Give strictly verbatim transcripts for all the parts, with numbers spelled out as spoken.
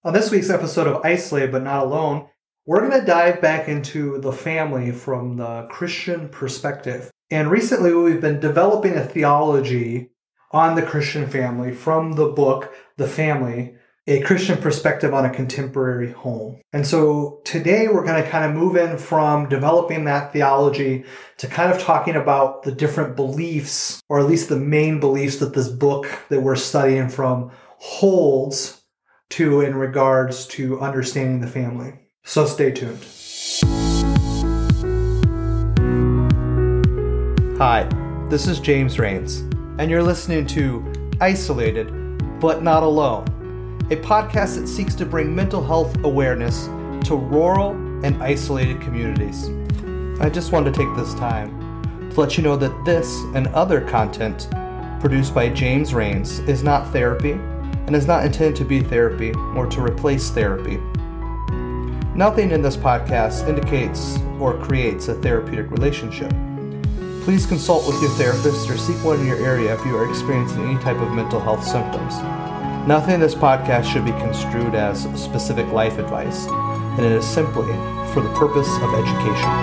On this week's episode of Isolated But Not Alone, we're going to dive back into the family from the Christian perspective. And recently we've been developing a theology on the Christian family from the book, The Family, a Christian perspective on a contemporary home. And so today we're going to kind of move in from developing that theology to kind of talking about the different beliefs, or at least the main beliefs that this book that we're studying from holds to in regards to understanding the family. So stay tuned. Hi, this is James Rains, and you're listening to Isolated But Not Alone, a podcast that seeks to bring mental health awareness to rural and isolated communities. I just wanted to take this time to let you know that this and other content produced by James Rains is not therapy and is not intended to be therapy or to replace therapy. Nothing in this podcast indicates or creates a therapeutic relationship. Please consult with your therapist or seek one in your area if you are experiencing any type of mental health symptoms. Nothing in this podcast should be construed as specific life advice, and it is simply for the purpose of education.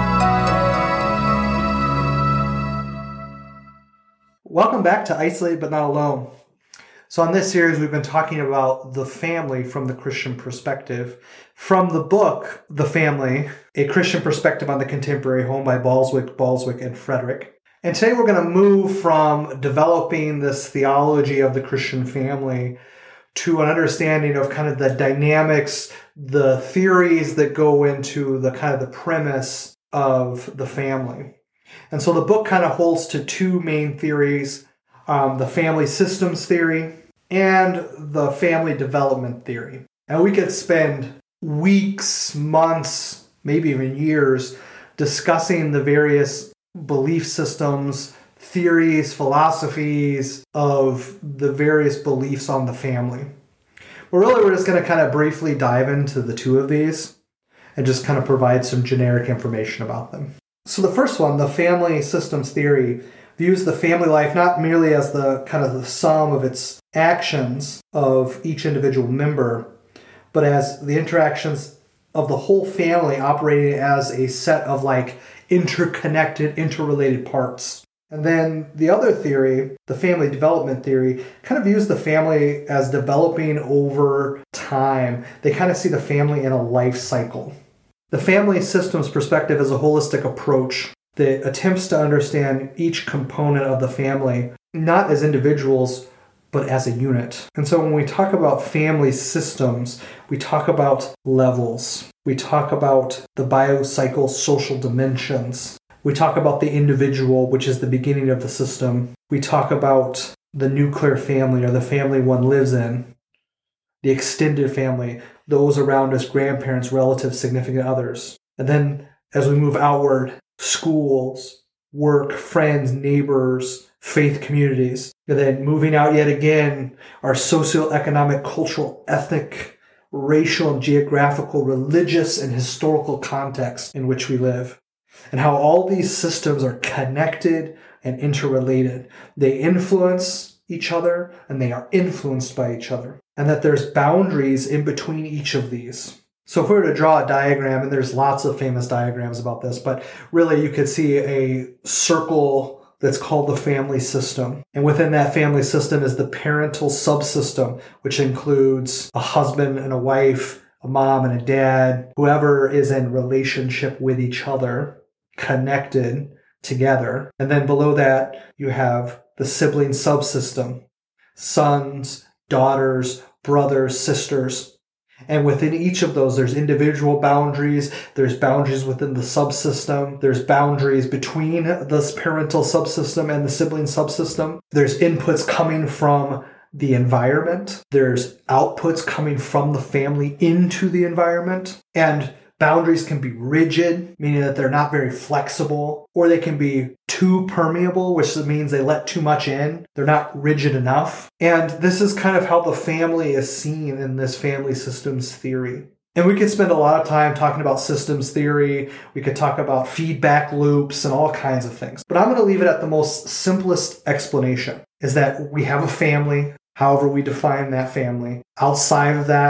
Welcome back to Isolated But Not Alone. So on this series, we've been talking about the family from the Christian perspective. From the book, The Family, a Christian perspective on the contemporary home by Balswick, Balswick, and Frederick. And today we're going to move from developing this theology of the Christian family to an understanding of kind of the dynamics, the theories that go into the kind of the premise of the family. And so the book kind of holds to two main theories. Um, the family systems theory and the family development theory. And we could spend weeks, months, maybe even years discussing the various belief systems, theories, philosophies of the various beliefs on the family. But really, we're just going to kind of briefly dive into the two of these and just kind of provide some generic information about them. So the first one, the family systems theory, views the family life not merely as the kind of the sum of its actions of each individual member, but as the interactions of the whole family operating as a set of like interconnected, interrelated parts. And then the other theory, the family development theory, kind of views the family as developing over time. They kind of see the family in a life cycle. The family systems perspective is a holistic approach that attempts to understand each component of the family, not as individuals, but as a unit. And so when we talk about family systems, we talk about levels. We talk about the biopsychosocial dimensions. We talk about the individual, which is the beginning of the system. We talk about the nuclear family, or the family one lives in. The extended family, those around us, grandparents, relatives, significant others. And then as we move outward, schools, work, friends, neighbors, faith communities. And then moving out yet again, our socioeconomic, cultural, ethnic, racial, and geographical, religious, and historical context in which we live. And how all these systems are connected and interrelated. They influence each other, and they are influenced by each other. And that there's boundaries in between each of these. So if we were to draw a diagram, and there's lots of famous diagrams about this, but really you could see a circle that's called the family system. And within that family system is the parental subsystem, which includes a husband and a wife, a mom and a dad, whoever is in relationship with each other, connected together. And then below that, you have the sibling subsystem, sons, daughters, brothers, sisters. And within each of those, there's individual boundaries, there's boundaries within the subsystem, there's boundaries between this parental subsystem and the sibling subsystem. There's inputs coming from the environment. There's outputs coming from the family into the environment. And boundaries can be rigid, meaning that they're not very flexible, or they can be too permeable, which means they let too much in. They're not rigid enough. And this is kind of how the family is seen in this family systems theory. And we could spend a lot of time talking about systems theory. We could talk about feedback loops and all kinds of things. But I'm going to leave it at the most simplest explanation, is that we have a family, however we define that family. Outside of that,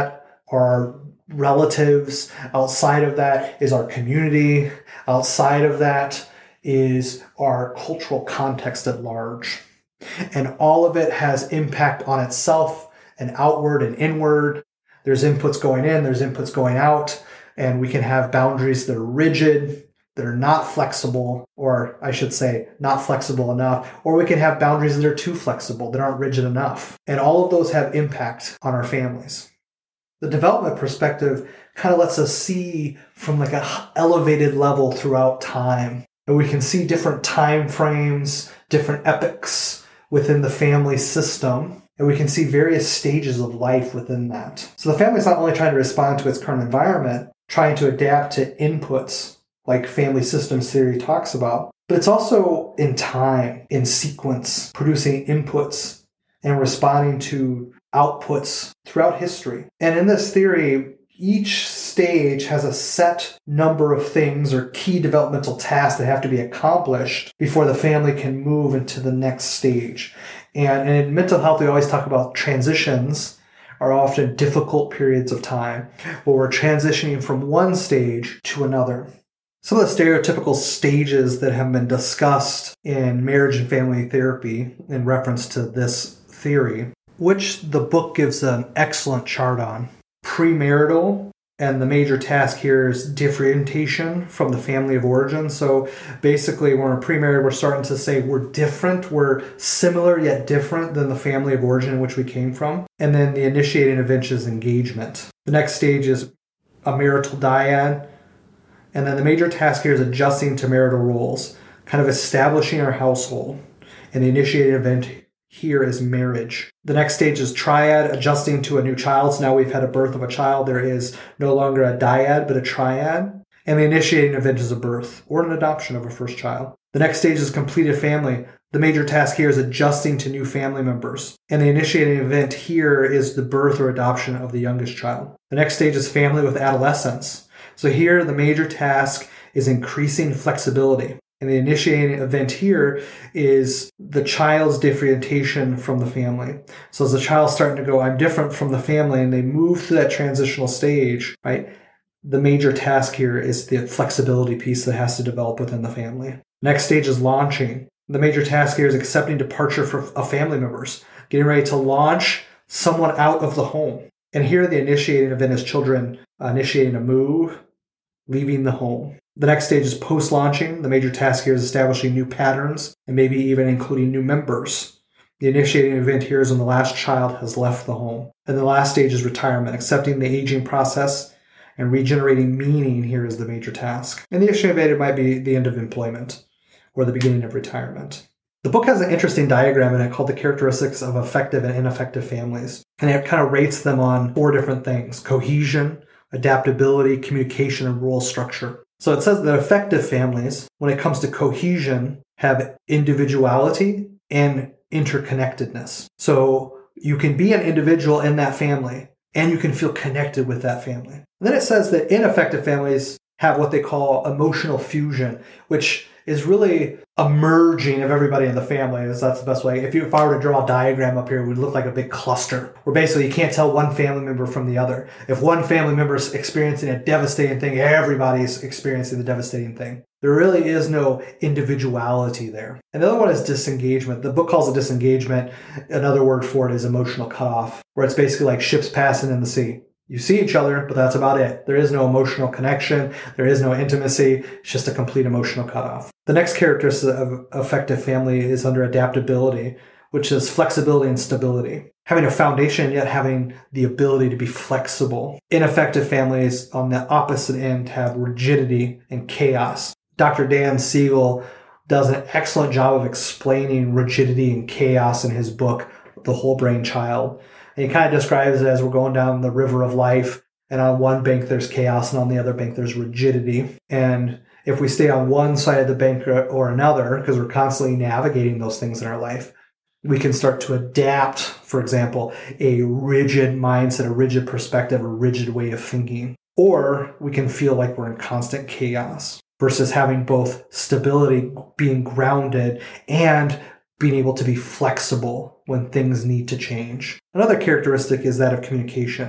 our relatives. Outside of that is our community. Outside of that is our cultural context at large. And all of it has impact on itself and outward and inward. There's inputs going in, there's inputs going out, and we can have boundaries that are rigid, that are not flexible, or I should say, not flexible enough, or we can have boundaries that are too flexible, that aren't rigid enough. And all of those have impact on our families. The development perspective kind of lets us see from like an elevated level throughout time. And we can see different time frames, different epochs within the family system. And we can see various stages of life within that. So the family is not only trying to respond to its current environment, trying to adapt to inputs like family systems theory talks about, but it's also in time, in sequence, producing inputs and responding to outputs throughout history. And in this theory, each stage has a set number of things or key developmental tasks that have to be accomplished before the family can move into the next stage. And, and in mental health, we always talk about transitions are often difficult periods of time where we're transitioning from one stage to another. Some of the stereotypical stages that have been discussed in marriage and family therapy in reference to this theory, which the book gives an excellent chart on. Premarital, and the major task here is differentiation from the family of origin. So basically, when we're premarital, we're starting to say we're different, we're similar yet different than the family of origin in which we came from. And then the initiating event is engagement. The next stage is a marital dyad. And then the major task here is adjusting to marital roles, kind of establishing our household. And the initiating event here is marriage. The next stage is triad, adjusting to a new child. So now we've had a birth of a child. There is no longer a dyad, but a triad. And the initiating event is a birth or an adoption of a first child. The next stage is completed family. The major task here is adjusting to new family members. And the initiating event here is the birth or adoption of the youngest child. The next stage is family with adolescence. So here, the major task is increasing flexibility. And the initiating event here is the child's differentiation from the family. So as the child's starting to go, I'm different from the family, and they move through that transitional stage, right? The major task here is the flexibility piece that has to develop within the family. Next stage is launching. The major task here is accepting departure for, of family members, getting ready to launch someone out of the home. And here the initiating event is children uh, initiating a move, leaving the home. The next stage is post-launching. The major task here is establishing new patterns and maybe even including new members. The initiating event here is when the last child has left the home. And the last stage is retirement, accepting the aging process and regenerating meaning here is the major task. And the initiating event might be the end of employment or the beginning of retirement. The book has an interesting diagram in it called The Characteristics of Effective and Ineffective Families. And it kind of rates them on four different things: cohesion, adaptability, communication, and role structure. So it says that effective families, when it comes to cohesion, have individuality and interconnectedness. So you can be an individual in that family, and you can feel connected with that family. And then it says that ineffective families have what they call emotional fusion, which is really a merging of everybody in the family. That's the best way. If you, if I were to draw a diagram up here, it would look like a big cluster, where basically you can't tell one family member from the other. If one family member is experiencing a devastating thing, everybody's experiencing the devastating thing. There really is no individuality there. And the other one is disengagement. The book calls it disengagement. Another word for it is emotional cutoff, where it's basically like ships passing in the sea. You see each other, but that's about it. There is no emotional connection. There is no intimacy. It's just a complete emotional cutoff. The next characteristic of effective family is under adaptability, which is flexibility and stability. Having a foundation, yet having the ability to be flexible. Ineffective families, on the opposite end, have rigidity and chaos. Doctor Dan Siegel does an excellent job of explaining rigidity and chaos in his book, The Whole Brain Child. And he kind of describes it as we're going down the river of life, and on one bank there's chaos, and on the other bank there's rigidity. And if we stay on one side of the bank or another, because we're constantly navigating those things in our life, we can start to adapt, for example, a rigid mindset, a rigid perspective, a rigid way of thinking. Or we can feel like we're in constant chaos versus having both stability, being grounded, and being able to be flexible when things need to change. Another characteristic is that of communication.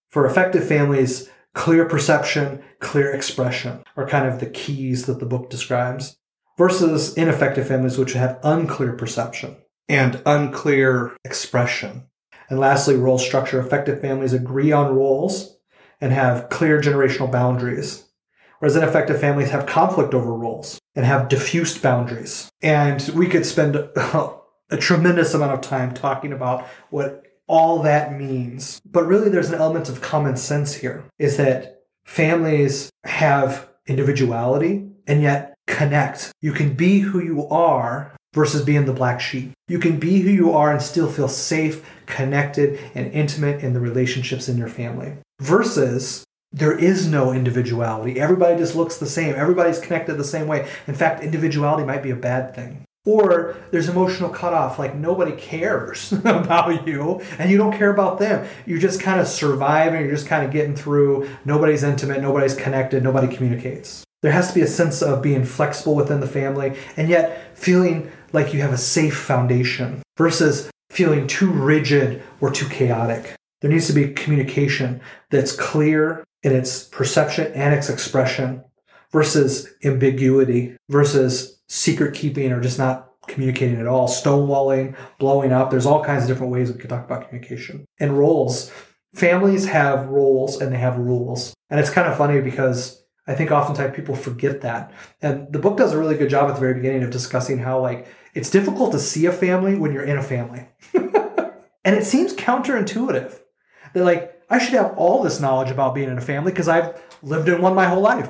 For effective families, clear perception, clear expression are kind of the keys that the book describes, versus ineffective families which have unclear perception and unclear expression. And lastly, role structure. Effective families agree on roles and have clear generational boundaries, whereas ineffective families have conflict over roles and have diffused boundaries. And we could spend a, a tremendous amount of time talking about what all that means. But really, there's an element of common sense here, is that families have individuality and yet connect. You can be who you are versus being the black sheep. You can be who you are and still feel safe, connected, and intimate in the relationships in your family. Versus there is no individuality. Everybody just looks the same. Everybody's connected the same way. In fact, individuality might be a bad thing. Or there's emotional cutoff, like nobody cares about you and you don't care about them. You're just kind of surviving, you're just kind of getting through. Nobody's intimate, nobody's connected, nobody communicates. There has to be a sense of being flexible within the family and yet feeling like you have a safe foundation versus feeling too rigid or too chaotic. There needs to be communication that's clear in its perception and its expression versus ambiguity versus secret keeping or just not communicating at all, stonewalling, blowing up. There's all kinds of different ways we could talk about communication. And roles. Families have roles and they have rules. And it's kind of funny because I think oftentimes people forget that. And the book does a really good job at the very beginning of discussing how like it's difficult to see a family when you're in a family. And it seems counterintuitive that like I should have all this knowledge about being in a family because I've lived in one my whole life.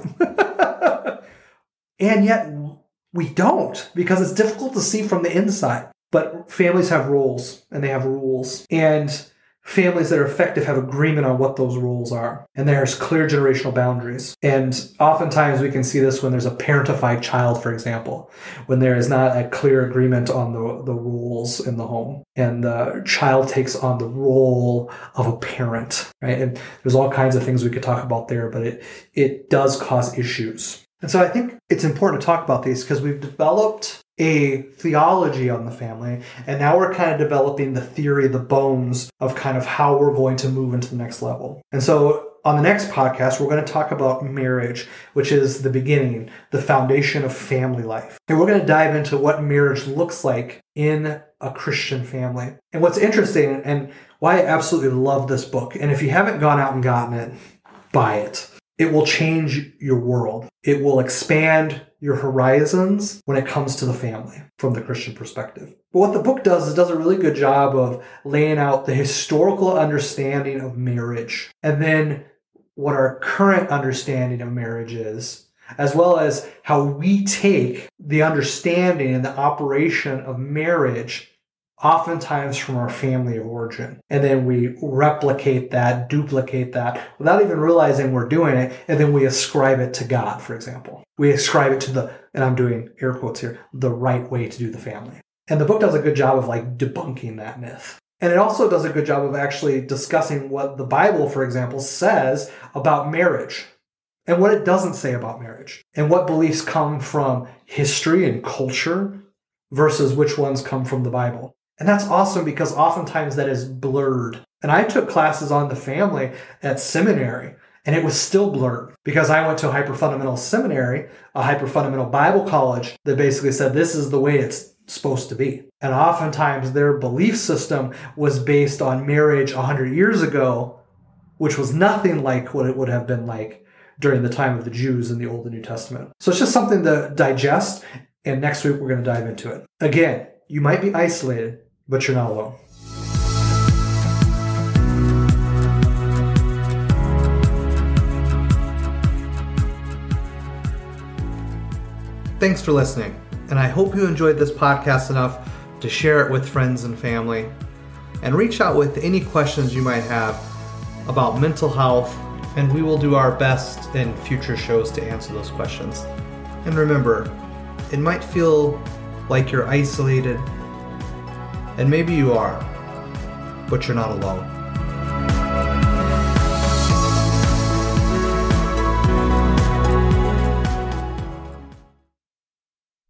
And yet we don't, because it's difficult to see from the inside. But families have roles and they have rules. And families that are effective have agreement on what those rules are. And there's clear generational boundaries. And oftentimes we can see this when there's a parentified child, for example, when there is not a clear agreement on the, the rules in the home. And the child takes on the role of a parent, right? And there's all kinds of things we could talk about there, but it it does cause issues. And so I think it's important to talk about these because we've developed a theology on the family, and now we're kind of developing the theory, the bones of kind of how we're going to move into the next level. And so on the next podcast, we're going to talk about marriage, which is the beginning, the foundation of family life. And we're going to dive into what marriage looks like in a Christian family. And what's interesting and why I absolutely love this book, and if you haven't gone out and gotten it, buy it. It will change your world. It will expand your horizons when it comes to the family from the Christian perspective. But what the book does is it does a really good job of laying out the historical understanding of marriage and then what our current understanding of marriage is, as well as how we take the understanding and the operation of marriage oftentimes from our family of origin. And then we replicate that, duplicate that, without even realizing we're doing it, and then we ascribe it to God, for example. We ascribe it to the, and I'm doing air quotes here, the right way to do the family. And the book does a good job of like debunking that myth. And it also does a good job of actually discussing what the Bible, for example, says about marriage and what it doesn't say about marriage and what beliefs come from history and culture versus which ones come from the Bible. And that's awesome because oftentimes that is blurred. And I took classes on the family at seminary, and it was still blurred because I went to a hyper-fundamental seminary, a hyper-fundamental Bible college that basically said this is the way it's supposed to be. And oftentimes their belief system was based on marriage one hundred years ago, which was nothing like what it would have been like during the time of the Jews in the Old and New Testament. So it's just something to digest, and next week we're going to dive into it. Again, you might be isolated, but you're not alone. Thanks for listening, and I hope you enjoyed this podcast enough to share it with friends and family, and reach out with any questions you might have about mental health, and we will do our best in future shows to answer those questions. And remember, it might feel like you're isolated, and maybe you are, but you're not alone.